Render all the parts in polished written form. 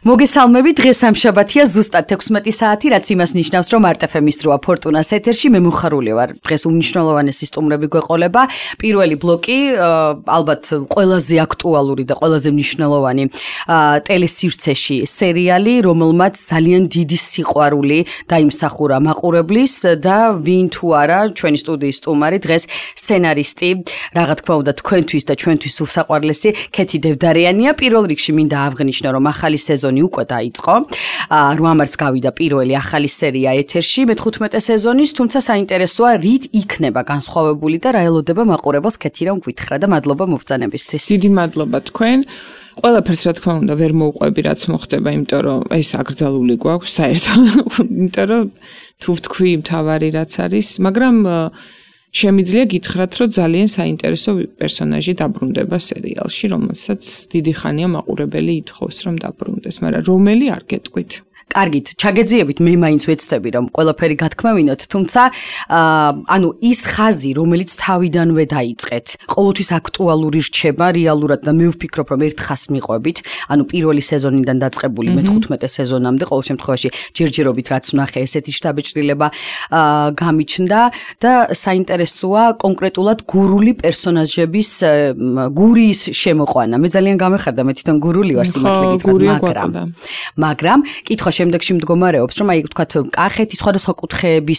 მოგესალმებით, დღეს სამშაბათია, ზუსტად 16 საათი, რაც იმას ნიშნავს, რომ არტეფემის დროა ფორტუნას ეთერში, მე მომხარული ვარ. დღეს უმნიშვნელოვანესი სტუმრები გვეყოლება. პირველი ბლოკი, ალბათ ყველაზე აქტუალური და ყველაზე მნიშვნელოვანი ტელესივრცეში სერიალი, რომელმაც ძალიან დიდი სიყვარული დაიმსახურა მაყურებლის და ვინ თუ არა, ჩვენი სტუდიის სტუმარი, დღეს სცენარისტი, რა თქმა უნდა, თქვენთვის და ჩვენთვის უსაყვარლესი ქეთი დევდარიანია. პირველ რიგში მინდა აღნიშნო, რომ ახალი სეზონი უკვე დაიწყო. 8 მარტს გავიდა პირველი ახალი სერია ეთერში, მე-15 სეზონის, თუმცა საინტერესოა, რით იქნება განსხვავებული და რა ელოდება მაყურებელს, ქეთი რომ გითხრა და მადლობა მობრძანებისთვის. დიდი მადლობა თქვენ. ყველაფერს რა თქმა უნდა ვერ მოვყვები, რაც მოხდება, იმიტომ რომ ეს აკრძალული გვაქვს საერთოდ, იმიტომ რომ თუ ვთქვი მთავარი რაც არის, მაგრამ შემიძლია გითხრათ, რომ ძალიან საინტერესო პერსონაჟი დაბრუნდება სერიალში, რომელსაც დიდი ხანია მაყურებელი ითხოვს, რომ დაბრუნდეს, მაგრამ რომელი არ გეტყვით. კარგით, ჩაგეძიებით, მე მაინც ვეცდები, რომ ყველაფერი გათქმევინოთ, თუმცა ანუ ის ხაზი, რომელიც თავიდანვე დაიწყეთ, ყოველთვის აქტუალური რჩება რეალურად და მე ვფიქრობ, რომ ერთ ხაზს მიყვებით, ანუ პირველი სეზონიდან დაწყებული მე-15 სეზონამდე, ყოველ შემთხვევაში ჯერჯერობით რაც ვნახე, ესეთი შთაბეჭდილება გამიჩნდა და საინტერესოა კონკრეტულად გურული პერსონაჟების გურიის შემოყვანა. მე ძალიან გამეხარდა, მე თვითონ გურული ვარ, სიმართლე გითხრათ, მაგრამ კითხვა შემდეგში მდგომარეობს, რომ აი ვთქვათ, კახეთის სხვადასხვა კუთხეების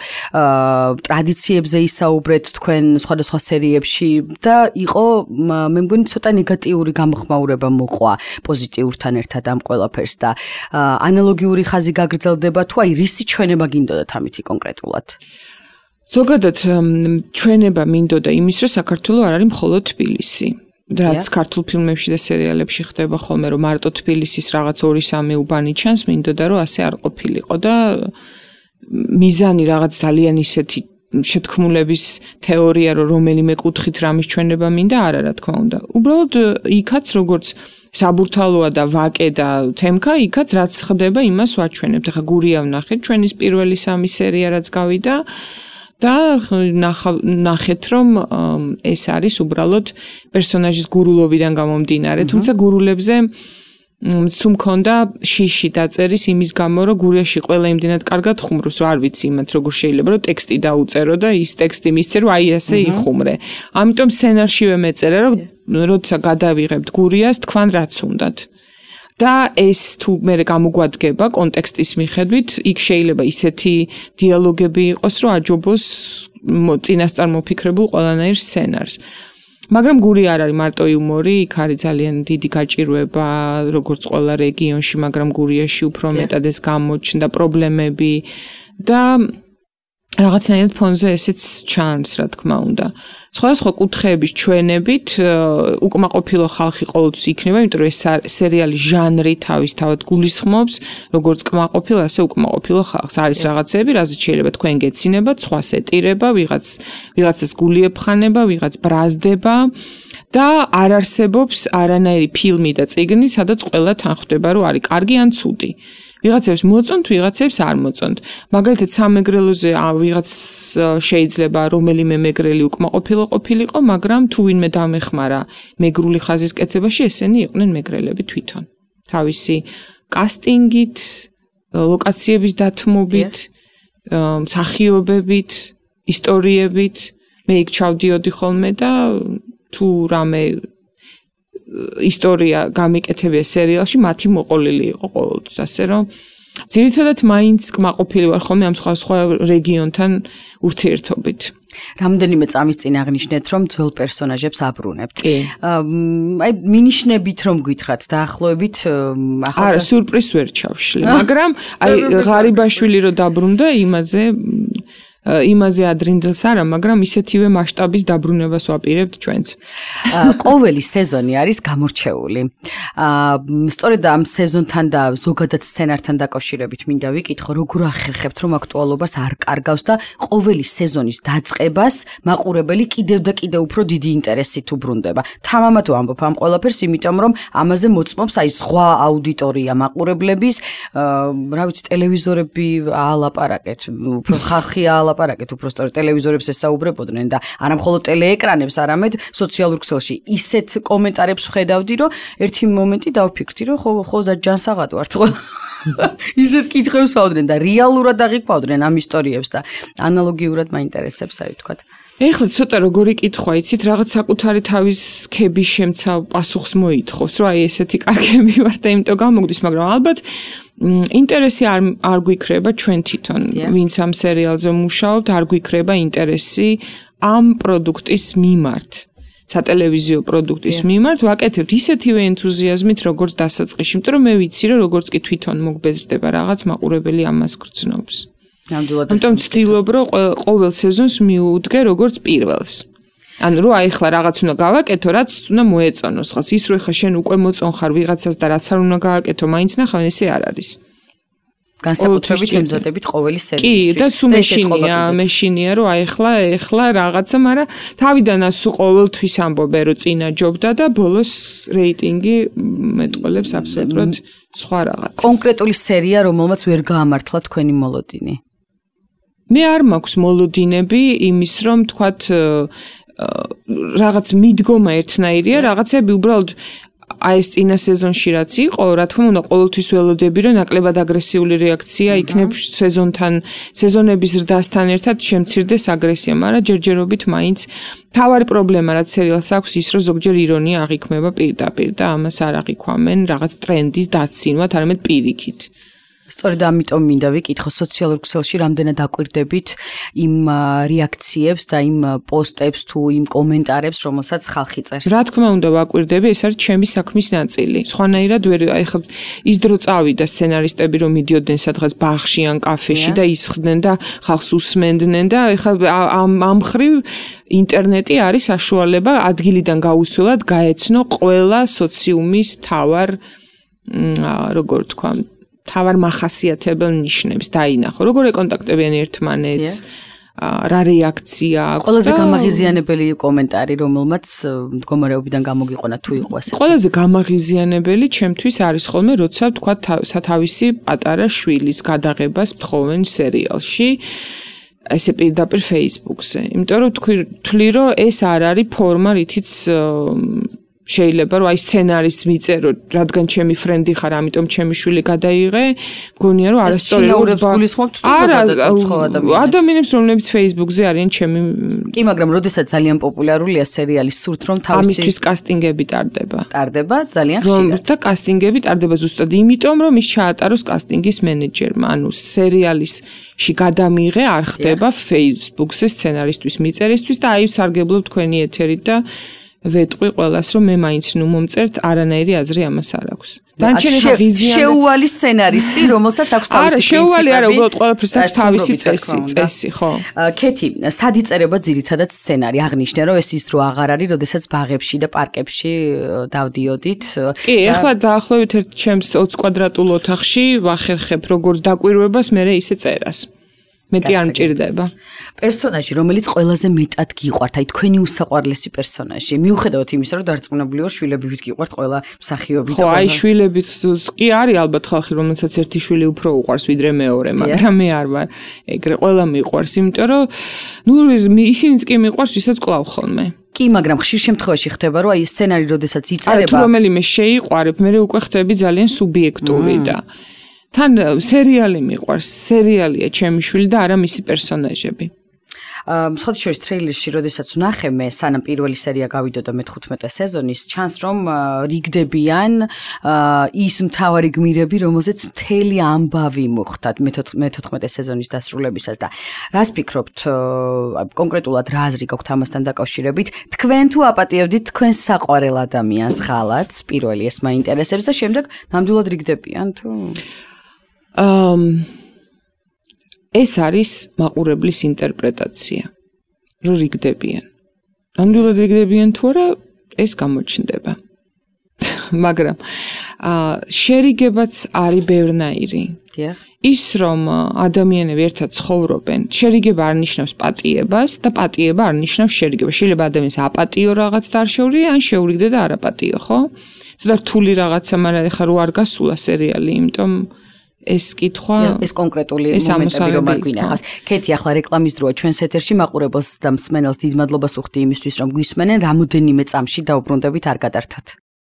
ტრადიციებზე ისაუბრეთ თქვენ სხვადასხვა სერიებში და იყო მე მგონი ცოტა ნეგატიური გამოხმაურება მოყვა პოზიტიურთან ერთად ამ ყველაფერს და ანალოგიური ხაზი გაგრძელდება თუ აი რისი ჩვენება გინდოდათ ამითი კონკრეტულად? ზოგადად ჩვენება მინდოდა იმის, რომ საქართველო არ არის მხოლოდ თბილისი. რაც ქართულ ფილმებში და სერიალებში ხდება ხოლმე, რომ მარტო თბილისის რაღაც 2-3 უბანი ჩანს, მინდოდა რომ ასე არ ყოფილიყო და მიზანი რაღაც ძალიან ისეთი შეთქმულების თეორია, რომ რომელიმე კუთხით რამის ჩვენება მინდა, არა რა თქმა უნდა. უბრალოდ იქაც როგორც საბურთალოა და ვაკე და თემქა, იქაც რაც ხდება, იმას ვაჩვენებთ. ახლა გურია ვნახეთ, ჩვენის პირველი 3 სერია რაც გავიდა და ნახეთ, რომ ეს არის უბრალოდ პერსონაჟის გურულობიდან გამომდინარე, თუმცა გურულებზე თუ მქონდა შიში დაწერის იმის გამო, რომ გურიაში ყველა იმდენად კარგად ხუმრობს, რომ არ ვიცი იმათ როგორ შეიძლება, რომ ტექსტი დაუწერო და ის ტექსტი მისცე, რომ აი ასე იხუმრე. ამიტომ სცენარშივე მეწერა, რომ როცა გადავიღებთ გურიას, თქვენ რაც უნდათ. და ეს თუ მე გამოგვადგება კონტექსტის მიხედვით, იქ შეიძლება ისეთი დიალოგები იყოს, რომ აჯობოს წინასწარ მოფიქრებულ ყველანაირ სცენარს. მაგრამ გური არ არის მარტო იუმორი, იქ არის ძალიან დიდი გაჭირვება, როგორც ყველა რეგიონში, მაგრამ გურიაში უფრო მეტად ეს გამოჩნდა პრობლემები და რაღაცნაირად ფონზე ესეც ჩანს, რა თქმა უნდა. სხვადასხვა კუთხეების ჩვენებით უკმაყოფილო ხალხი ყოველთვის იქნება, იმიტომ რომ ეს სერიალი ჟანრი თავისთავად გულისხმობს, როგორც კმაყოფილ, ასე უკმაყოფილო ხალხს. არის რაღაცები, რაზეც შეიძლება თქვენ გეცინებათ, სხვას ეტირება, ვიღაცას გული ეფხანება, ვიღაც ბრაზდება და არ არსებობს არანაირი ფილმი და წიგნი, სადაც ყველა თანხდება, რომ არის კარგი ან ცუდი. ვიღაცებს მოწონთ, ვიღაცებს არ მოწონთ. მაგალითად, სამეგრელოზე ვიღაც შეიძლება რომელიმე მეგრელი უკმაყოფილო ყოფილიყო, მაგრამ თუ ვინმე დამეხმარა მეგრული ხაზის კეთებაში, ესენი იყვნენ მეგრელები თვითონ. თავისი კასტინგით, ლოკაციების დათმობით, მსახიობებით, ისტორიებით, მე იქ ჩავდიოდი ხოლმე და თუ რამე ისტორია გამიკეთებია სერიალში, მათი მოყოლილი იყო ყოველთვის, ასე რომ ძირითადად მაინც კმაყოფილი ვარ ხოლმე ამ სხვა რეგიონთან ურთიერთობით. რამდენიმე წამის წინ აღნიშნეთ, რომ ძველ პერსონაჟებს აბრუნებთ. აი მინიშნებით რომ გითხრათ დაახლოებით არა, სიურპრიზს ვერ ჩავშლი, მაგრამ აი ღარიბაშვილი რო დაბრუნდა იმაზე ადრინდელს არა, მაგრამ ისეთივე მასშტაბის დაბრუნებას ვაპირებთ ჩვენც. ყოველი სეზონი არის გამორჩეული. სწორედ ამ სეზონთან და ზოგადად სცენართან დაკავშირებით მინდა ვიკითხო, როგორ ახერხებთ, რომ აქტუალობას არ კარგავს და ყოველი სეზონის დაწყებას მაყურებელი კიდევ და კიდევ უფრო დიდი ინტერესით უბრუნდება. თამამად ვამბობ ამ ყველაფერს, იმიტომ რომ ამაზე მოწმობს აი სხვა აუდიტორია მაყურებლების, რა ვიცი, ტელევიზორები აალაპარაკეთ, უფრო ხალხი ელაპარაკეთ, უბრალოდ ტელევიზორებს ესაუბრებოდნენ და არა მხოლოდ ტელეეკრანებს, არამედ სოციალურ ქსელში ისეთ კომენტარებს ხედავდი, რომ ერთი მომენტი დავფიქრდი, რომ ხო ჯანსაღად ვართ, ხო? ისეთ კითხვებს ავდნენ და რეალურად აღიქვავდნენ ამ ისტორიებს და ანალოგიურად მაინტერესებს, აი ვთქვათ. ეხლა ცოტა როგორი კითხვა იცით, რაღაც საკუთარი თავის ქების შემცავ პასუხს მოითხოვს, რომ აი ესეთი კარგები ვარ და იმიტომ გამოგდის, მაგრამ ალბათ ინტერესი არ გვიქრება ჩვენ თვითონ, ვინც ამ სერიალზე მუშაობთ, არ გვიქრება ინტერესი ამ პროდუქტის მიმართ. სატელევიზიო პროდუქტის მიმართ ვაკეთებთ ისეთივე ენთუზიაზმით, როგორც დასაწყისში, იმიტომ რომ მე ვიცი, რომ როგორც კი თვითონ მოგბეზრდება რაღაც მაყურებელი ამას გრძნობს. ამიტომ ვცდილობ, რომ ყოველ სეზონს მიუდგე როგორც პირველს. ანუ რომ აი ხლა რაღაც უნდა გავაკეთო, რაც უნდა მოეწონოს ხალხს. ის რომ ხა შენ უკვე მოწონხარ ვიღაცას და რაც არ უნდა გააკეთო, მაინც ნახავ ესე არ არის. განსაკუთრებით ემზადებით ყოველი სერიისთვის. კი, და სულ მეშინია, რომ აი ეხლა რაღაცა, მაგრამ თავიდანაც სულ ყოველთვის ამბობენ, რომ წინა ჯობდა და ბოლოს რეიტინგი მეტყოლებს აბსოლუტურად სხვა რაღაცას. კონკრეტული სერია, რომელმაც ვერ გაამართლა თქვენი მოლოდინი. მე არ მაქვს მოლოდინები იმის, რომ თქვათ რაღაც მიდგომა ერთნაირია, რაღაცები უბრალოდ აი ეს წინა სეზონში რაც იყო, რა თქმა უნდა, ყოველთვის ველოდები, რომ ნაკლებად აგრესიული რეაქცია იქნებ სეზონების ზრდასთან ერთად შემცირდეს აგრესია, მაგრამ ჯერჯერობით მაინც თავარი პრობლემა რაც სერიალს აქვს ის, რომ ზოგჯერ ირონია აღიქმება პირდაპირ და ამას არ აღიქვამენ რაღაც ტრენდის დაცინვად, არამედ პირიქით. სწორედ ამიტომ მინდა ვიკითხო სოციალურ ქსელში რამდენად აკვირდებით იმ რეაქციებს და იმ პოსტებს თუ იმ კომენტარებს, რომელსაც ხალხი წერს. რა თქმა უნდა ვაკვირდები, ეს არის ჩემი საქმის ნაწილი. სხვანაირად ვერ ახლა ის დრო წავიდა სცენარისტები რომ მიდიოდნენ სადღაც ბაღში ან კაფეში და ისხდნენ და ხალხს უსმენდნენ და ახლა ამ მხრივ ინტერნეტი არის საშუალება ადგილიდან გაუსვლელად გაეცნო ყველა სოციუმის მთავარ როგორ თქვა თავარ მახასიათებელ ნიშნებს დაინახო, როგორ ეკონტაქტებიან ერთმანეთს, რა რეაქცია აქვს. ყველაზე გამაღიზიანებელი კომენტარი, რომელმაც მდგომარეობიდან გამოგიყვანა თუ იყო ასეთი. ყველაზე გამაღიზიანებელი ჩემთვის არის ხოლმე, როცა თქვა სათავისი პატარა შვილის გადაღებას მთხოვენ სერიალში, ესე პირდაპირ Facebook-ზე. იმიტომ რომ თქვი რომ ეს არ არის ფორმა, რითიც შეიძლება რომ აი სცენარის მიწერო, რადგან ჩემი ფრენდი ხარ, ამიტომ ჩემი შვილი გადაიღე, მგონია რომ არასწორებს გულისხმობთ თუ ზოგადად ადამიანებს, რომლებიც Facebook-ზე არიან ჩემი. კი, მაგრამ როდესაც ძალიან პოპულარულია სერიალი, სურთ რომ თავისი ამისთვის კასტინგები ტარდება. ტარდება ძალიან ხშირად. და კასტინგები ტარდება ზუსტად იმიტომ, რომ ის ჩაატაროს კასტინგის მენეჯერმა, ანუ სერიალისში გადამიღე არ ხდება Facebook-ზე სცენარისტვის მიწერისთვის და აი სარგებლობ თქვენი ეთერით და ვეტყვი ყველას, რომ მე მაინც ნუ მომწერთ, არანაირი აზრი ამას არ აქვს. შეუვალი სცენარისტი, რომელსაც აქვს თავისი პრინციპები. შეუვალი არა, უბრალოდ ყველაფერს აქვს თავისი წესი, ხო. ქეთი, სად იწერება ძირითადად სცენარი? აღნიშნე, რომ ეს ის რო აღარ არის, როდესაც ბაღებში და პარკებში დავდიოდით. კი, ეხლა დაახლოებით ერთ ჩემს 20 კვადრატულ ოთახში ვახერხებ როგორც დაკვირვებას, მერე ისე წერას. მეტი არ მჭირდება. პერსონაჟი, რომელიც ყველაზე მეტად გიყვართ, აი თქვენი უსაყვარლესი პერსონაჟი. მიუხედავად იმისა, რომ დარწმუნებული ვარ, შვილებით გიყვართ ყველა მსახიობი. ხო, აი შვილებით კი არის ალბათ ხალხი, რომელსაც ერთი შვილი უფრო უყვარს ვიდრე მეორე, მაგრამ მე არ ვარ. ეგრე ყველა მიყვარს, იმიტომ რომ ნუ ისინიც კი მიყვარს, ვისაც კლავ ხოლმე. კი, მაგრამ ხშირ შემთხვევაში ხდება, რომ აი სცენარი, როდესაც იწერება, თუ რომელიმე შეიყვარებ, მე უკვე ხდები ძალიან სუბიექტური და თან სერიალი მიყვარს, სერიალია ჩემი შვილი და არა მისი პერსონაჟები. სხვა შორის ტრეილერში, როდესაც ვნახე მე, სანამ პირველი სერია გავიდოდა მე-15 სეზონის, ჩანს რომ რიგდებიან ის მთავარი გმირები, რომელზეც მთელი ამბავი მოხდათ მე-14 სეზონის დასრულებისას და რას ფიქრობთ, კონკრეტულად რა აზრი გაქვთ ამასთან დაკავშირებით? თქვენ თუ აპატიებდით თქვენ საყვარელ ადამიანს ხალათს, პირველი ეს მაინტერესებს და შემდეგ ნამდვილად რიგდებიან თუ ეს არის მაყურებლის ინტერპრეტაცია, რომ რიგდებიან. ნამდვილად რიგდებიან თუ არა, ეს გამოჩნდება. მაგრამ შერიგებაც არის ბევრნაირი. ის რომ ადამიანები ერთად ცხოვრობენ, შერიგება არ ნიშნავს პატიებას და პატიება არ ნიშნავს შერიგებას. შეიძლება ადამიანს აპატიო რაღაც დარშევრია, ან შეურიგდე და არაპატიო, ხო? ცოტა რთული რაღაცა, მაგრამ ეხლა რო არ გასულა სერიალი, იმიტომ ეს კითხვა ეს კონკრეტული მომენტები რომ არ გვინახავს. ქეთი ახლა რეკლამის დროა ჩვენს ეთერში მაყურებელს და მსმენელს დიდ მადლობას უხდი იმისთვის რომ გვისმენენ რამოდენიმე წამში დაუბრუნდებით არ გადართათ.